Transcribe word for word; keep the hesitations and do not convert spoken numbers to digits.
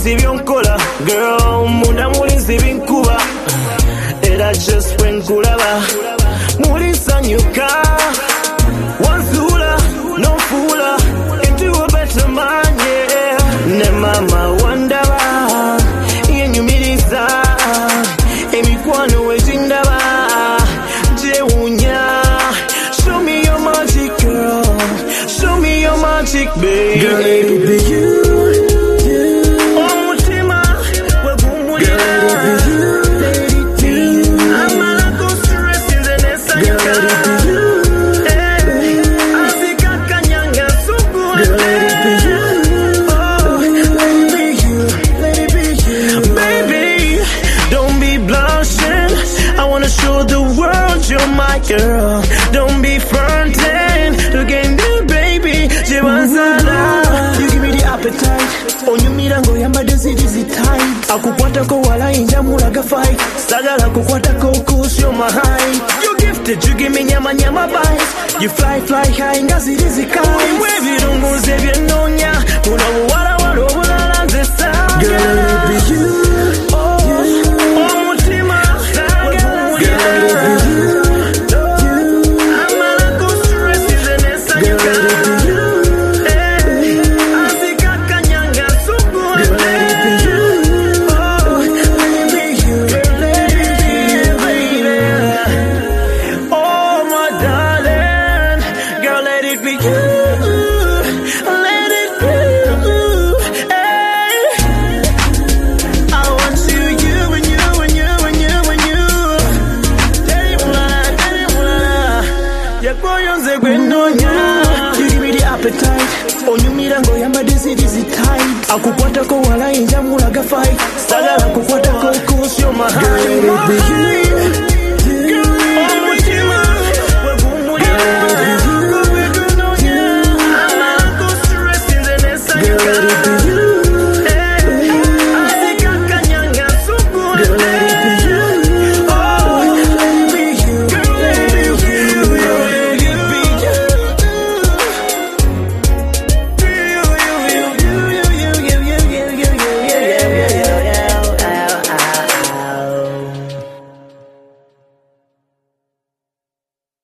sibionkola girl munda muli sibinkuba era just when kulaba muli sanyuka wanzula no foola into a better man yeah ne mama wandaba yenyumiriza emikwano wetindaba jewunya show me your magic girl show me your magic baby girl it be you show the world you're my girl. Don't be fronting again, baby. You give me the appetite. On you mirango yamba desi desi time. Akukwata ko wala inja mulaga fight. Sagala kukwata ko kush you're my high. You gifted, you give me nyama nyama bite. You fly fly high ngazi desi kai. Wewe rungu zevye nonya. Una wala wala wala lanze sa. Girl, it be you. You give me the appetite. On you mirango yamba desi desi time. Akukwata ko wala inja mulaga fight. Sagala kukwata ko kush you're my high.